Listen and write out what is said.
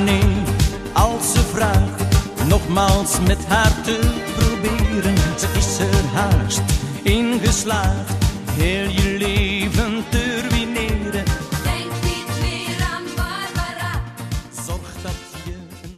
nee, als ze vraagt nogmaals met haar te proberen. Ze is er haast in geslaagd heel je leven te ruïneren.